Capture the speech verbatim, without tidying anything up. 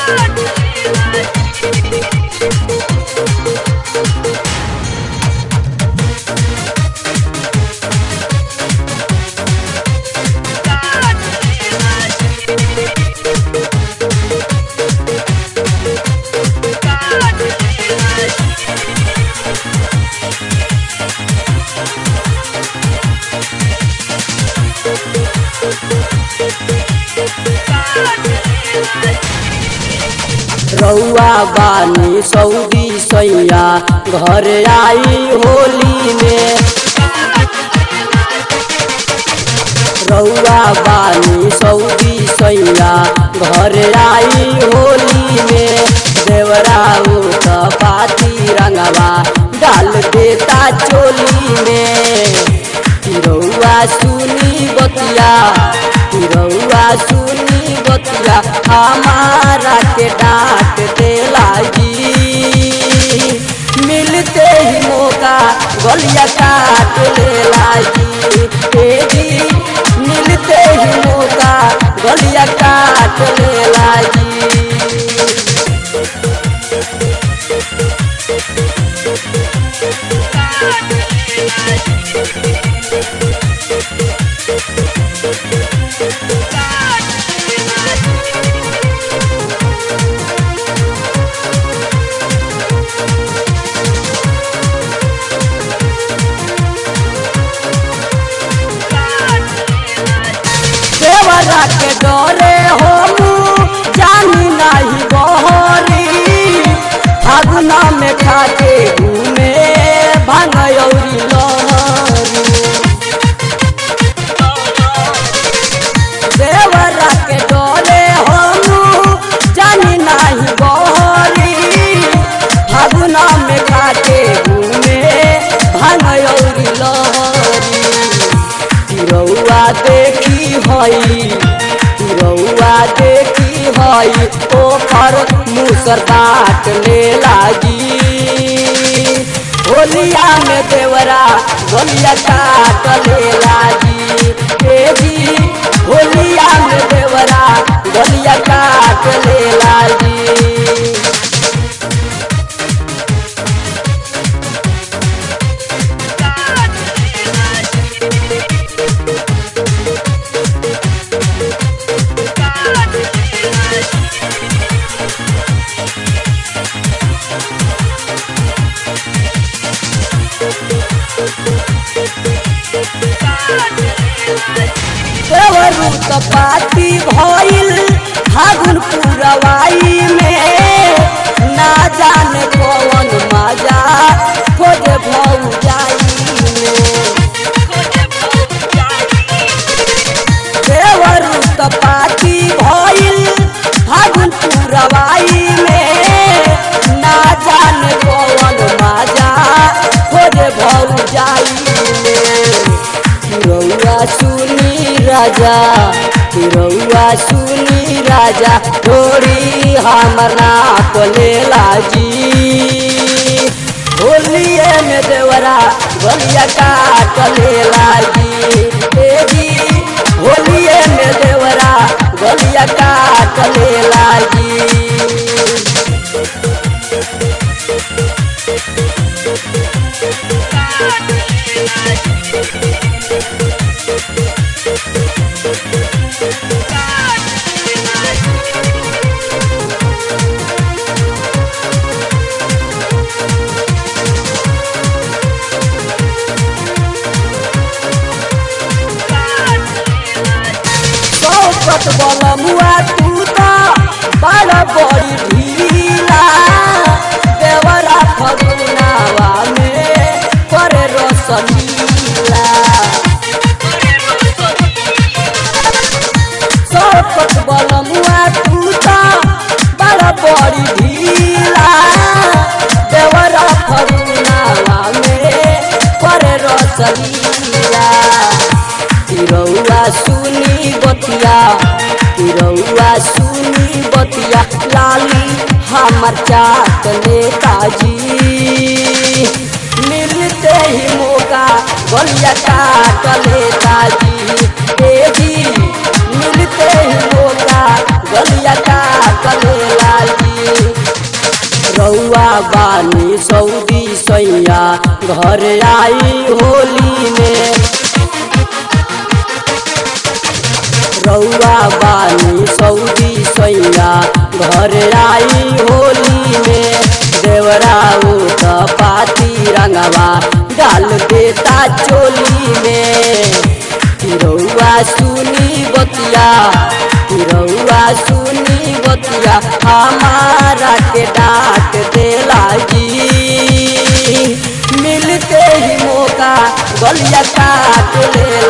रउआ बानी सऊदी सैया घर आई होली में। रउआ बानी सऊदी सैया घर आई होली में। देवराऊ का पाती रंगवा डाल देता चोली में। रउआ सुनी बतिया रउआ सुनी बतिया हमारा के डांट देला जी। मिलते ही मौका गलिया काट लेला जी। ए जी मिलते ही मौका गलिया काट लेला जी। देवरा के डरे हम जानी नहीं बहरी। फागुना में खाके घूमे भांगयौरी लहरी। देवरा के डरे हम जानी नहीं बहरी। फागुना में खाके घूमे भांगयौरी लहरी। रउआ देखी हई रउआ देखी हई ओकर मुसर बाट लेला जी। होलिया में देवरा गलिया काट लेला जी। ए जी होलिया में देवरा गलिया काट लेला जी। देवरू तो पाती भइल फागुन पुरवाई में। ना जाने कौन मजा खोजे भौजाई में। देवरू तो पाती भइल फागुन पुरवाई में। ना जाने कौन मजा खोजे भौजाई में। रउआ सुनी राजा रउआ सुनी राजा थोड़ी हमर नाप लेला जी। होलिए में देवरा गलिया काट लेला जी। ए जी होलिए में देवरा गलिया काट लेला जी। सौकत बलमुआ तू तो बड़ बड़ी ढीला। देवरा फगुनावा में करे रसलीला। सौकत बलमुआ तू तो बड़ बड़ी ढीला। देवरा फगुनावा में करे रसलीला। रउआ सुनी बतिया रउआ सुनी बतिया लाली हमर चाट लेता जी। मिलते ही मौका गलिया काट लेता जी। ए जी मिलते ही मौका गलिया काट लेला रउआ बानी सऊदी सैया घर आई होली में। रउआ बानी सऊदी सैया घर आई होली में। देवरा उत पाती रंगवा डाल देता चोली में। रउआ सुनी बतिया रउआ सुनी बतिया हमारा के डांट देला जी। मिलते ही मौका गलिया काट लेला